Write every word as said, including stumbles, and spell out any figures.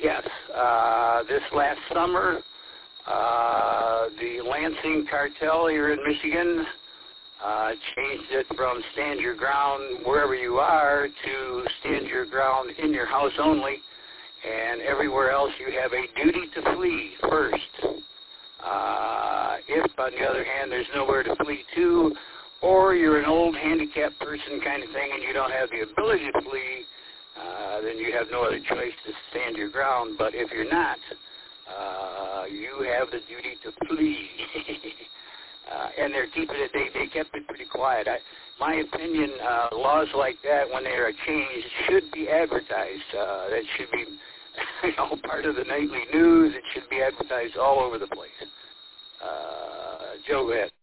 Yes. Uh, this last summer, uh, the Lansing cartel here in Michigan uh, changed it from stand your ground wherever you are to stand your ground in your house only, and everywhere else you have a duty to flee first. Uh, if, on the other hand, there's nowhere to flee to, or you're an old handicapped person kind of thing and you don't have the ability to flee, uh, then you have no other choice to stand your ground. But if you're not, uh, you have the duty to flee. uh, and they're keeping it, they, they kept it pretty quiet. I, my opinion, uh, laws like that, when they are changed, should be advertised. Uh, that should be you know, part of the nightly news. It should be advertised all over the place. Uh, Joe, go ahead.